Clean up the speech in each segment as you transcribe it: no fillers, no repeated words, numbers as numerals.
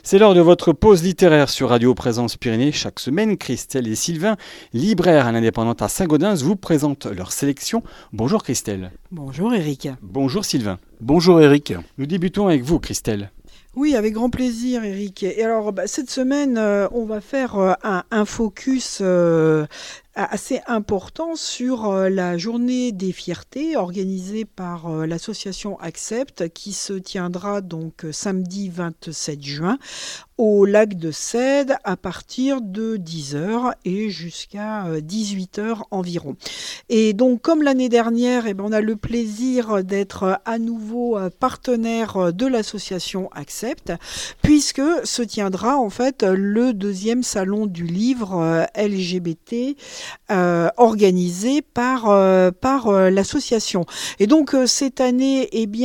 C'est l'heure de votre pause littéraire sur Radio Présence Pyrénées. Chaque semaine, Christelle et Sylvain, libraires à l'Indépendante à Saint-Gaudens, vous présentent leur sélection. Bonjour Christelle. Bonjour Eric. Bonjour Sylvain. Bonjour Eric. Nous débutons avec vous Christelle. Oui, avec grand plaisir Eric. Et alors cette semaine, on va faire un focus assez important sur la journée des fiertés organisée par l'association Accept qui se tiendra donc samedi 27 juin au lac de Cède à partir de 10h et jusqu'à 18h environ. Et donc comme l'année dernière, on a le plaisir d'être à nouveau partenaire de l'association Accept puisque se tiendra en fait le deuxième salon du livre LGBT organisé par l'association. Et donc cette année,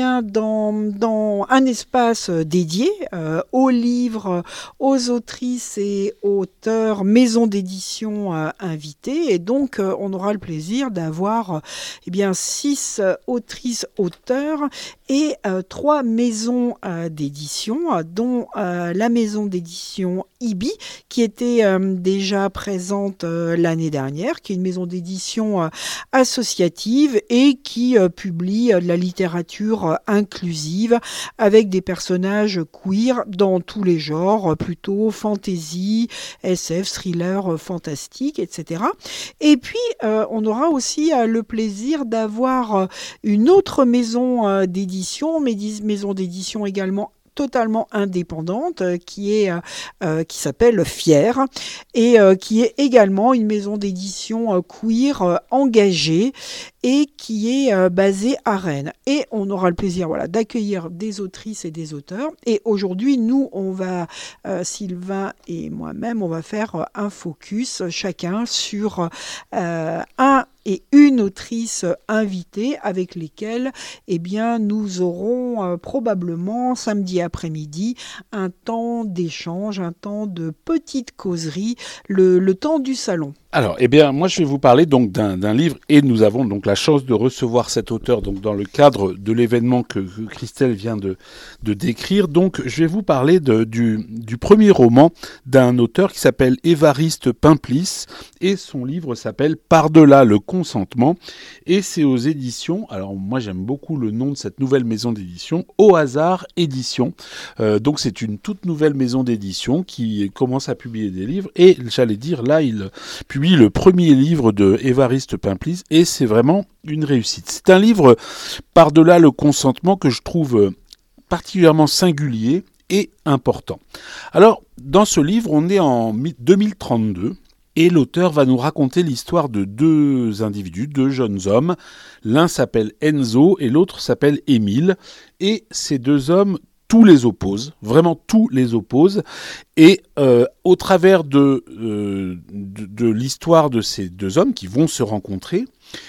dans un espace dédié aux livres, aux autrices et auteurs, maisons d'édition invitées. Et donc on aura le plaisir d'avoir 6 autrices, auteurs et 3 maisons d'édition, dont la maison d'édition IBI, qui était déjà présente l'année dernière, qui est une maison d'édition associative et qui publie de la littérature inclusive avec des personnages queer dans tous les genres, plutôt fantasy, SF, thriller, fantastique, etc. Et puis, on aura aussi le plaisir d'avoir une autre maison d'édition, maison d'édition également totalement indépendante qui s'appelle Fier et qui est également une maison d'édition queer engagée et qui est basée à Rennes. Et on aura le plaisir d'accueillir des autrices et des auteurs. Et aujourd'hui, nous, on va, Sylvain et moi-même, on va faire un focus chacun sur un et une autrice invitée avec lesquelles nous aurons probablement samedi après-midi un temps d'échange, un temps de petite causerie, le temps du salon. Alors, moi, je vais vous parler donc d'un livre et nous avons donc la chance de recevoir cet auteur donc dans le cadre de l'événement que Christelle vient de décrire. Donc, je vais vous parler du premier roman d'un auteur qui s'appelle Évariste Pimplis et son livre s'appelle Par-delà le consentement et c'est aux éditions. Alors, moi, j'aime beaucoup le nom de cette nouvelle maison d'édition, Au hasard édition. Donc, c'est une toute nouvelle maison d'édition qui commence à publier des livres et j'allais dire là, il publie le premier livre de Évariste Pimplis et c'est vraiment une réussite. C'est un livre par-delà le consentement que je trouve particulièrement singulier et important. Alors, dans ce livre, on est en 2032 et l'auteur va nous raconter l'histoire de 2 individus, 2 jeunes hommes. L'un s'appelle Enzo et l'autre s'appelle Émile et ces 2 hommes tout les oppose, vraiment tout les oppose, et au travers de l'histoire de ces 2 hommes qui vont se rencontrer,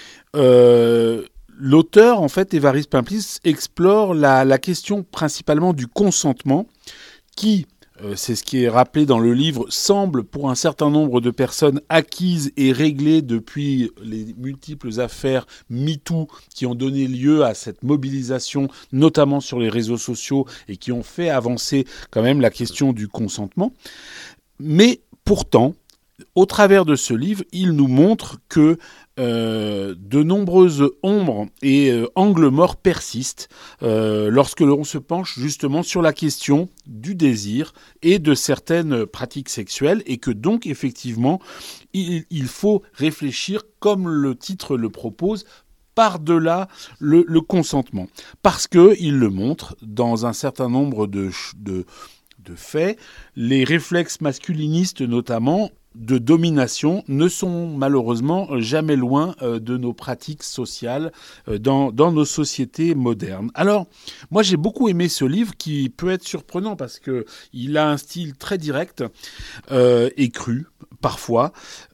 l'auteur, en fait, Évariste Pimplis, explore la question principalement du consentement qui, c'est ce qui est rappelé dans le livre, semble pour un certain nombre de personnes acquises et réglées depuis les multiples affaires MeToo qui ont donné lieu à cette mobilisation, notamment sur les réseaux sociaux et qui ont fait avancer quand même la question du consentement. Mais pourtant, au travers de ce livre, il nous montre que de nombreuses ombres et angles morts persistent lorsque l'on se penche justement sur la question du désir et de certaines pratiques sexuelles et que donc effectivement il faut réfléchir comme le titre le propose par-delà le consentement parce qu'il le montre dans un certain nombre de faits, les réflexes masculinistes notamment de domination ne sont malheureusement jamais loin de nos pratiques sociales dans nos sociétés modernes. Alors, moi j'ai beaucoup aimé ce livre qui peut être surprenant parce qu'il a un style très direct et cru parfois.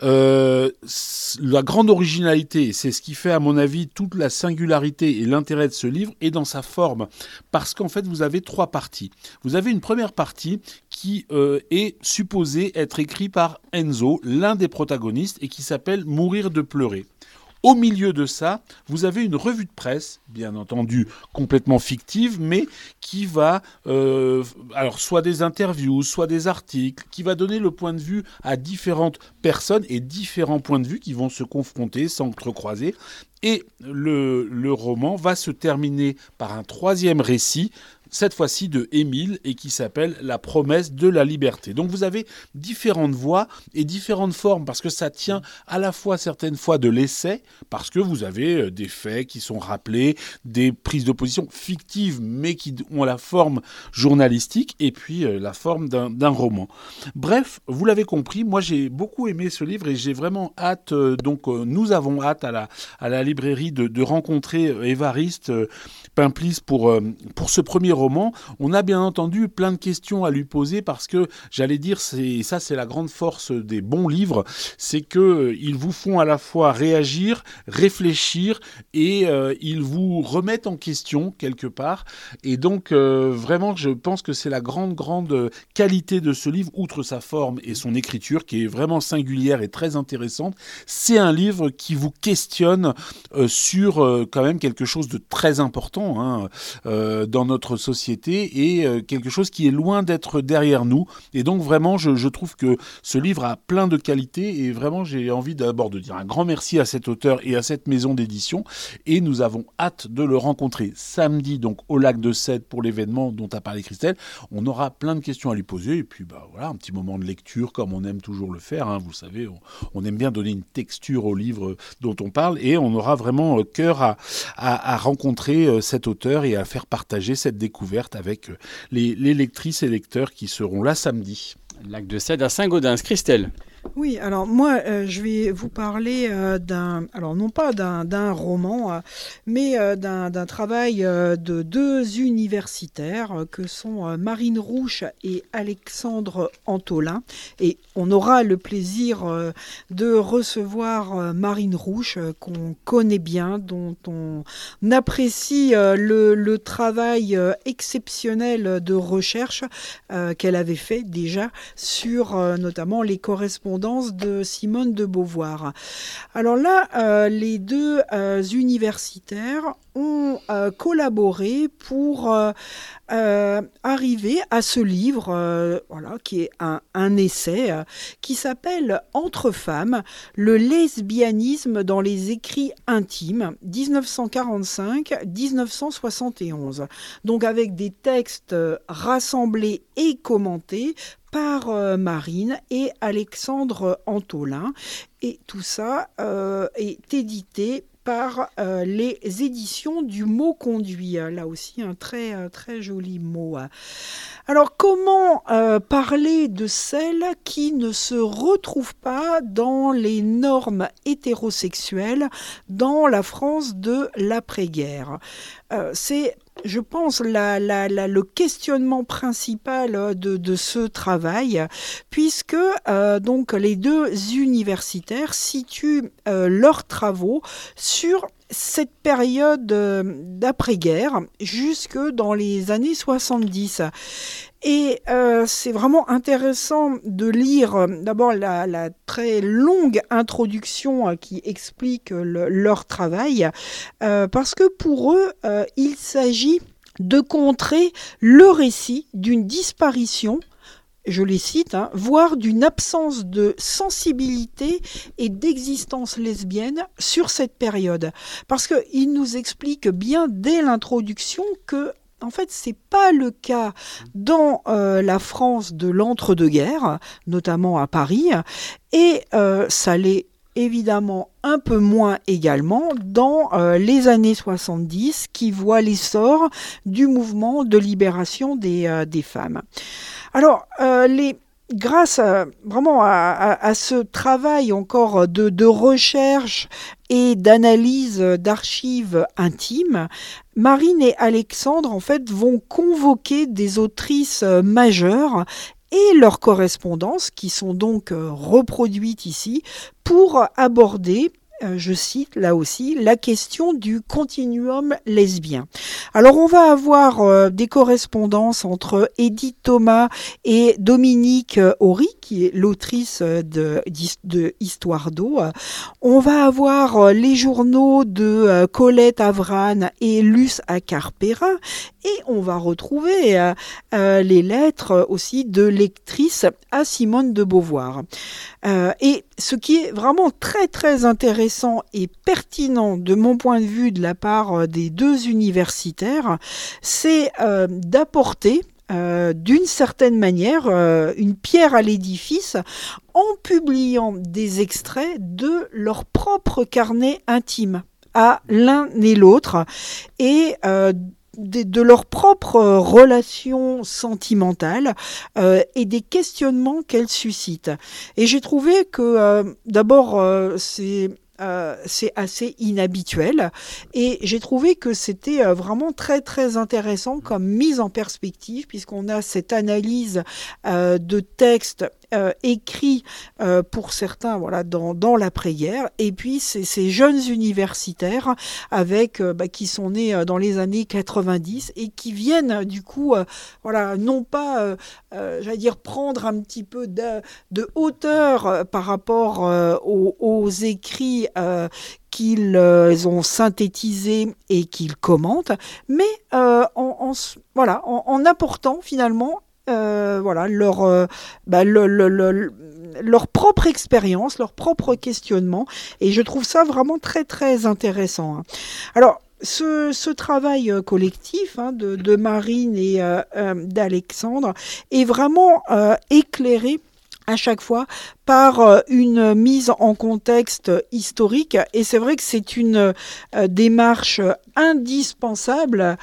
La grande originalité, c'est ce qui fait à mon avis toute la singularité et l'intérêt de ce livre est dans sa forme parce qu'en fait vous avez 3 parties. Vous avez une première partie qui est supposée être écrite par Enzo, l'un des protagonistes, et qui s'appelle « Mourir de pleurer ». Au milieu de ça, vous avez une revue de presse, bien entendu complètement fictive, mais qui va, alors soit des interviews, soit des articles, qui va donner le point de vue à différentes personnes et différents points de vue qui vont se confronter, s'entrecroiser. Et le roman va se terminer par un troisième récit, cette fois-ci de Émile, et qui s'appelle « La promesse de la liberté ». Donc vous avez différentes voix et différentes formes, parce que ça tient à la fois certaines fois de l'essai, parce que vous avez des faits qui sont rappelés, des prises de position fictives, mais qui ont la forme journalistique, et puis la forme d'un roman. Bref, vous l'avez compris, moi j'ai beaucoup aimé ce livre, et j'ai vraiment hâte, nous avons hâte à la librairie de rencontrer Évariste Pimplis pour ce premier roman. On a bien entendu plein de questions à lui poser, parce que j'allais dire, c'est la grande force des bons livres, c'est que ils vous font à la fois réagir, réfléchir, et ils vous remettent en question quelque part. Et donc vraiment, je pense que c'est la grande qualité de ce livre, outre sa forme et son écriture qui est vraiment singulière et très intéressante. C'est un livre qui vous questionne sur quand même quelque chose de très important dans notre société, et quelque chose qui est loin d'être derrière nous. Et donc vraiment, je trouve que ce livre a plein de qualités, et vraiment j'ai envie d'abord de dire un grand merci à cet auteur et à cette maison d'édition, et nous avons hâte de le rencontrer samedi donc au Lac de Sède pour l'événement dont a parlé Christelle. On aura plein de questions à lui poser, et puis voilà, un petit moment de lecture comme on aime toujours le faire, vous savez, on aime bien donner une texture au livre dont on parle, et on aura vraiment cœur à rencontrer cet auteur et à faire partager cette découverte avec les lectrices et lecteurs qui seront là samedi. Lac de Sède à Saint-Gaudens. Christelle. Oui, alors moi, je vais vous parler non pas d'un roman, mais d'un travail de deux universitaires que sont Marine Rouche et Alexandre Antolin. Et on aura le plaisir de recevoir Marine Rouche, qu'on connaît bien, dont on apprécie le travail exceptionnel de recherche qu'elle avait fait déjà sur notamment les correspondances de Simone de Beauvoir. Alors là, les deux universitaires ont collaboré pour arriver à ce livre, qui est un essai qui s'appelle « Entre femmes, le lesbianisme dans les écrits intimes, 1945-1971 ». Donc avec des textes rassemblés et commentés par Marine et Alexandre Antolin. Et tout ça est édité par les éditions du Mot Conduit. Là aussi, un très, très joli mot. Alors, comment parler de celles qui ne se retrouvent pas dans les normes hétérosexuelles dans la France de l'après-guerre ? C'est, je pense, le questionnement principal de ce travail, puisque donc les deux universitaires situent leurs travaux sur cette période d'après-guerre jusque dans les années 70. Et c'est vraiment intéressant de lire d'abord la très longue introduction qui explique leur travail, parce que pour eux, il s'agit de contrer le récit d'une disparition, je les cite, voire d'une absence de sensibilité et d'existence lesbienne sur cette période. Parce qu'ils nous expliquent bien dès l'introduction que en fait, c'est pas le cas dans la France de l'entre-deux-guerres, notamment à Paris, et ça l'est évidemment un peu moins également dans les années 70 qui voient l'essor du mouvement de libération des femmes. Alors, grâce vraiment à ce travail encore de recherche et d'analyse d'archives intimes, Marine et Alexandre en fait vont convoquer des autrices majeures et leurs correspondances qui sont donc reproduites ici pour aborder je cite là aussi, la question du continuum lesbien. Alors on va avoir des correspondances entre Edith Thomas et Dominique Horry, qui est l'autrice de Histoire d'eau. On va avoir les journaux de Colette Avran et Luce Accar-Perrin, et on va retrouver les lettres aussi de lectrices à Simone de Beauvoir. Et ce qui est vraiment très très intéressant et pertinent de mon point de vue de la part des deux universitaires, c'est d'apporter d'une certaine manière une pierre à l'édifice en publiant des extraits de leur propre carnet intime à l'un et l'autre, et de leurs propres relations sentimentales et des questionnements qu'elles suscitent. Et j'ai trouvé que d'abord c'est assez inhabituel, et j'ai trouvé que c'était vraiment très très intéressant comme mise en perspective, puisqu'on a cette analyse de textes écrits pour certains dans l'après-guerre, et puis ces jeunes universitaires qui sont nés dans les années 90 et qui viennent du coup non pas j'allais dire prendre un petit peu de hauteur par rapport aux écrits qu'ils ont synthétisés et qu'ils commentent, mais en apportant finalement leur propre expérience, leur propre questionnement, et je trouve ça vraiment très très intéressant. Alors ce travail collectif de Marine et d'Alexandre est vraiment éclairé à chaque fois par une mise en contexte historique, et c'est vrai que c'est une démarche indispensable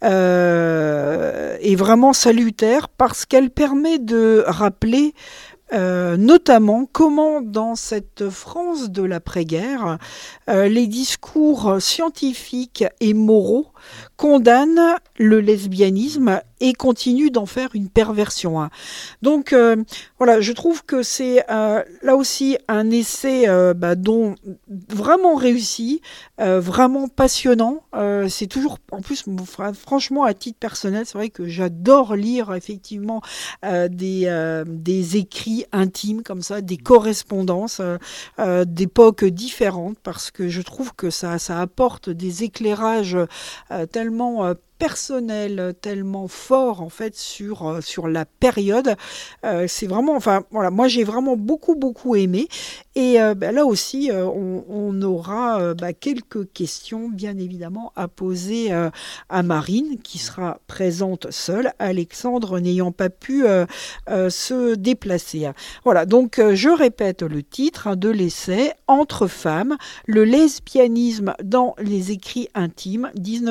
et vraiment salutaire, parce qu'elle permet de rappeler notamment comment dans cette France de l'après-guerre, les discours scientifiques et moraux condamnent le lesbianisme et continuent d'en faire une perversion. Donc je trouve que c'est là aussi un essai dont vraiment réussi, vraiment passionnant. C'est toujours, en plus, franchement, à titre personnel, c'est vrai que j'adore lire effectivement des écrits intimes comme ça, des correspondances d'époques différentes, parce que je trouve que ça apporte des éclairages tellement personnel, tellement fort en fait sur la période. C'est vraiment, moi j'ai vraiment beaucoup aimé, et là aussi on aura quelques questions bien évidemment à poser à Marine, qui sera présente seule, Alexandre n'ayant pas pu se déplacer. Voilà, donc je répète le titre de l'essai: Entre femmes, le lesbianisme dans les écrits intimes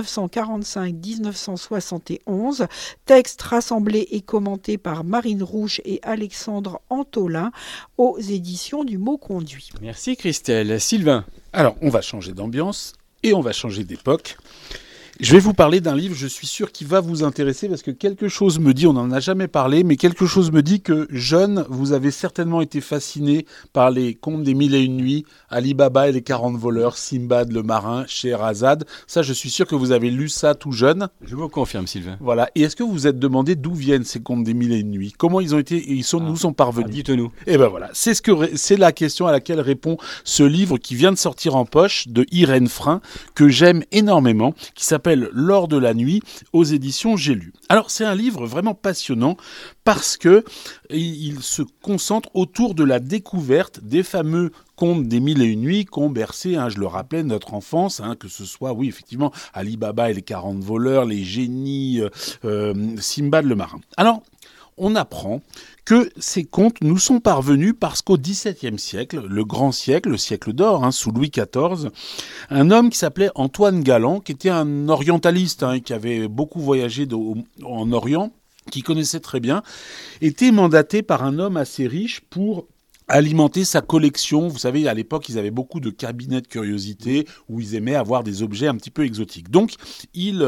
1945-1971, texte rassemblé et commenté par Marine Rouche et Alexandre Antolin aux éditions du Mot Conduit. Merci Christelle. Sylvain. Alors, on va changer d'ambiance et on va changer d'époque. Je vais vous parler d'un livre, je suis sûr qu'il va vous intéresser, parce que quelque chose me dit, on n'en a jamais parlé, mais quelque chose me dit que jeune, vous avez certainement été fasciné par les contes des 1001 nuits, Ali Baba et les 40 voleurs, Simbad le marin, Scheherazade. Ça, je suis sûr que vous avez lu ça tout jeune. Je vous confirme, Sylvain. Voilà. Et est-ce que vous vous êtes demandé d'où viennent ces contes des 1001 nuits ? Comment ils ont été, nous sont parvenus ? Dites-nous. Et ben voilà, c'est la question à laquelle répond ce livre qui vient de sortir en poche de Irène Frein, que j'aime énormément, qui s'appelle L'or de la nuit, aux éditions J'ai lu. Alors c'est un livre vraiment passionnant, parce que il se concentre autour de la découverte des fameux contes des 1001 nuits qu'ont bercé, je le rappelais, notre enfance, que ce soit, oui, effectivement, Ali Baba et les 40 voleurs, les génies, Simbad le marin. Alors, on apprend que ces contes nous sont parvenus parce qu'au XVIIe siècle, le grand siècle, le siècle d'or, sous Louis XIV, un homme qui s'appelait Antoine Galland, qui était un orientaliste, qui avait beaucoup voyagé en Orient, qui connaissait très bien, était mandaté par un homme assez riche pour alimenter sa collection. Vous savez, à l'époque, ils avaient beaucoup de cabinets de curiosités où ils aimaient avoir des objets un petit peu exotiques. Donc, il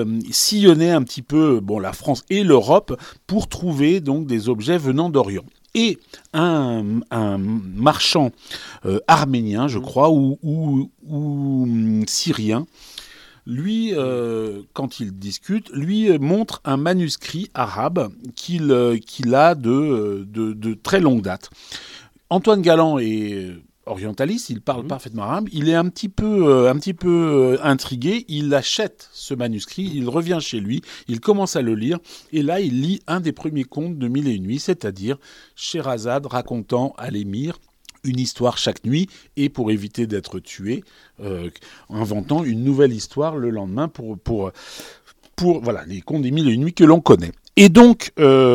sillonnait un petit peu la France et l'Europe pour trouver donc des objets venant d'Orient. et un marchand arménien, je crois, ou syrien, lui, quand il discute, lui montre un manuscrit arabe qu'il a de très longue date. Antoine Galland est orientaliste, il parle parfaitement arabe, il est un petit peu intrigué, il achète ce manuscrit, il revient chez lui, il commence à le lire, et là il lit un des premiers contes de Mille et une nuits, c'est-à-dire Scheherazade racontant à l'émir une histoire chaque nuit, et pour éviter d'être tué, inventant une nouvelle histoire le lendemain pour voilà, les contes des Mille et une nuits que l'on connaît. Et donc,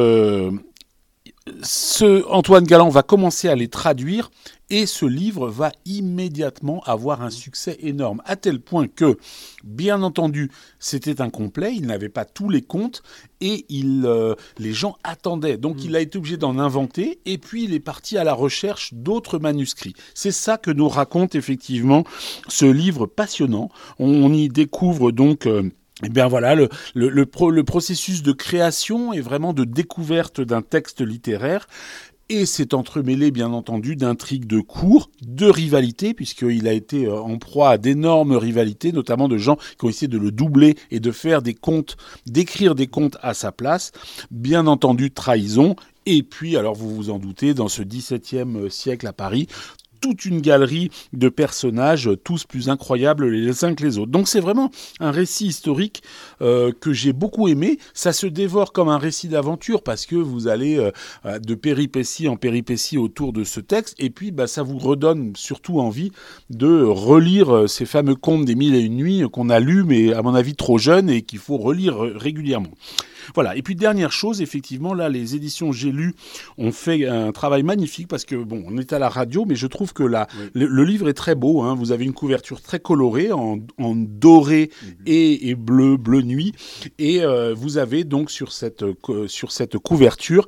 Antoine Galland va commencer à les traduire, et ce livre va immédiatement avoir un succès énorme, à tel point que, bien entendu, c'était incomplet, il n'avait pas tous les contes, et les gens attendaient. Donc il a été obligé d'en inventer, et puis il est parti à la recherche d'autres manuscrits. C'est ça que nous raconte effectivement ce livre passionnant. On y découvre donc... Eh bien voilà, le processus de création et vraiment de découverte d'un texte littéraire. Et c'est entremêlé, bien entendu, d'intrigues de cour, de rivalités, puisqu'il a été en proie à d'énormes rivalités, notamment de gens qui ont essayé de le doubler et de faire des contes, d'écrire des contes à sa place. Bien entendu, trahison. Et puis, alors vous vous en doutez, dans ce XVIIe siècle à Paris, toute une galerie de personnages, tous plus incroyables les uns que les autres. Donc c'est vraiment un récit historique que j'ai beaucoup aimé. Ça se dévore comme un récit d'aventure parce que vous allez de péripétie en péripétie autour de ce texte. Et puis ça vous redonne surtout envie de relire ces fameux contes des Mille et une nuits qu'on a lus, mais à mon avis trop jeunes et qu'il faut relire régulièrement. Voilà. Et puis dernière chose, effectivement, là, les éditions J'ai lu ont fait un travail magnifique parce que bon, on est à la radio, mais je trouve que là, le livre est très beau. Hein. Vous avez une couverture très colorée en doré et bleu nuit, et vous avez donc sur cette couverture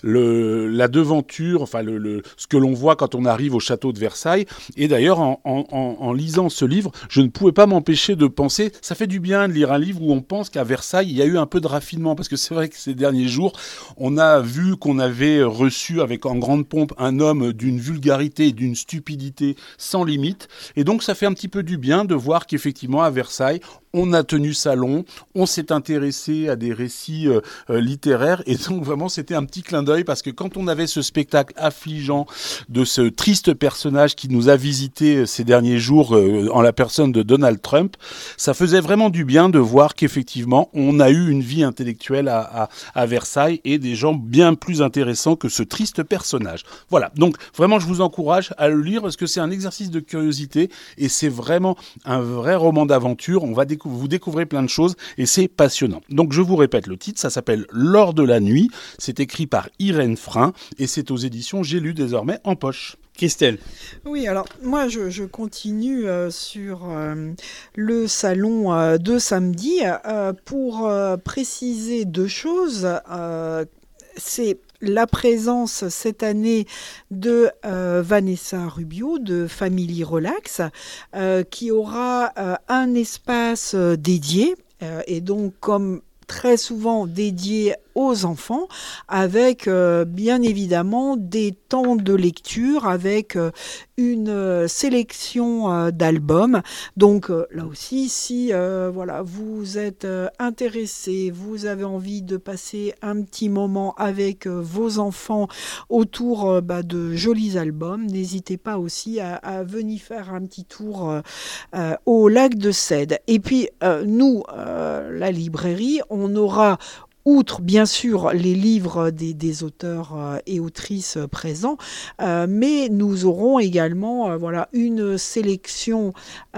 la devanture, enfin ce que l'on voit quand on arrive au château de Versailles. Et d'ailleurs, en lisant ce livre, je ne pouvais pas m'empêcher de penser, ça fait du bien de lire un livre où on pense qu'à Versailles, il y a eu un peu de raffinement, parce que c'est vrai que ces derniers jours, on a vu qu'on avait reçu avec en grande pompe un homme d'une vulgarité et d'une stupidité sans limite. Et donc, ça fait un petit peu du bien de voir qu'effectivement, à Versailles, on a tenu salon, on s'est intéressé à des récits littéraires, et donc vraiment c'était un petit clin d'œil, parce que quand on avait ce spectacle affligeant de ce triste personnage qui nous a visité ces derniers jours en la personne de Donald Trump, ça faisait vraiment du bien de voir qu'effectivement on a eu une vie intellectuelle à Versailles, et des gens bien plus intéressants que ce triste personnage. Voilà, donc vraiment je vous encourage à le lire, parce que c'est un exercice de curiosité, et c'est vraiment un vrai roman d'aventure. Vous découvrez plein de choses et c'est passionnant. Donc je vous répète le titre, ça s'appelle L'or de la nuit, c'est écrit par Irène Frein et c'est aux éditions J'ai lu désormais en poche. Christelle. Oui, alors moi je continue sur le salon de samedi pour préciser deux choses. C'est la présence cette année de Vanessa Rubio de Family Relax qui aura un espace dédié et donc comme très souvent dédié aux enfants, avec bien évidemment des temps de lecture, avec une sélection d'albums. Donc là aussi, si voilà, vous êtes intéressé, vous avez envie de passer un petit moment avec vos enfants autour de jolis albums, n'hésitez pas aussi à venir faire un petit tour au lac de Cède. Et puis nous, la librairie, on aura, outre bien sûr les livres des auteurs et autrices présents, mais nous aurons également voilà, une sélection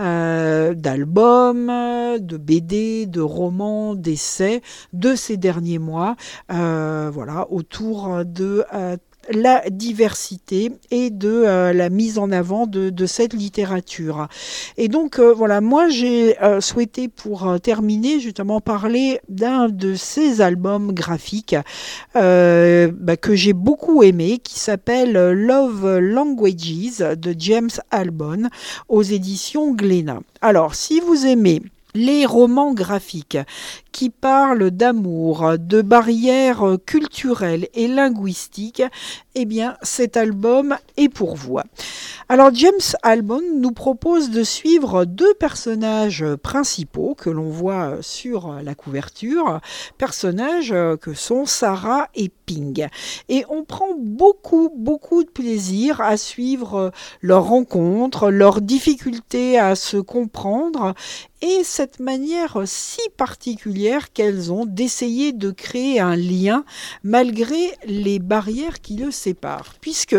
d'albums, de BD, de romans, d'essais de ces derniers mois, voilà, autour de la diversité et de la mise en avant de cette littérature. Et donc voilà, moi j'ai souhaité pour terminer justement parler d'un de ces albums graphiques que j'ai beaucoup aimé, qui s'appelle Love Languages de James Albon aux éditions Glénat. Alors si vous aimez les romans graphiques qui parlent d'amour, de barrières culturelles et linguistiques, eh bien cet album est pour vous. Alors James Albon nous propose de suivre deux personnages principaux que l'on voit sur la couverture, personnages que sont Sarah et Ping. Et on prend beaucoup de plaisir à suivre leurs rencontres, leurs difficultés à se comprendre et cette manière si particulière qu'elles ont d'essayer de créer un lien malgré les barrières qui le séparent. Puisque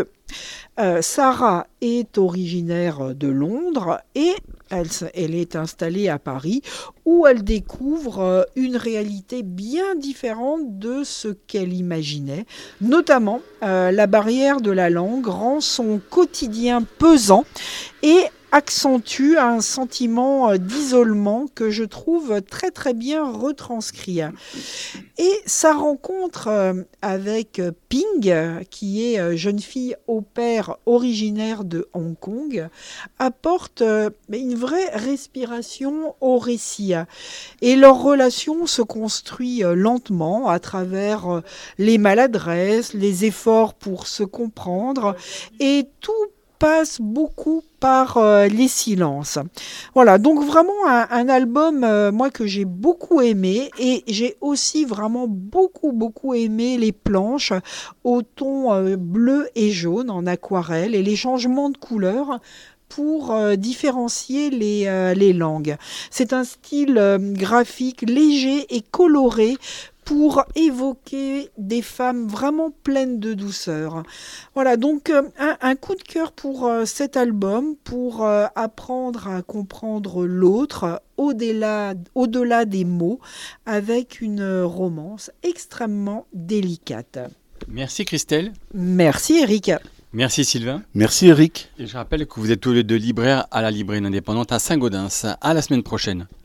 Sarah est originaire de Londres et elle est installée à Paris où elle découvre une réalité bien différente de ce qu'elle imaginait. Notamment, la barrière de la langue rend son quotidien pesant et accentue un sentiment d'isolement que je trouve très bien retranscrit. Et sa rencontre avec Ping, qui est jeune fille au pair originaire de Hong Kong, apporte une vraie respiration au récit. Et leur relation se construit lentement à travers les maladresses, les efforts pour se comprendre et tout passe beaucoup par les silences. Voilà, donc vraiment un album moi que j'ai beaucoup aimé et j'ai aussi vraiment beaucoup aimé les planches au ton bleu et jaune en aquarelle et les changements de couleurs pour différencier les langues. C'est un style graphique léger et coloré pour évoquer des femmes vraiment pleines de douceur. Voilà, donc un coup de cœur pour cet album, pour apprendre à comprendre l'autre au-delà des mots, avec une romance extrêmement délicate. Merci Christelle. Merci Eric. Merci Sylvain. Merci Eric. Et je rappelle que vous êtes tous les deux libraires à la librairie indépendante à Saint-Gaudens. À la semaine prochaine.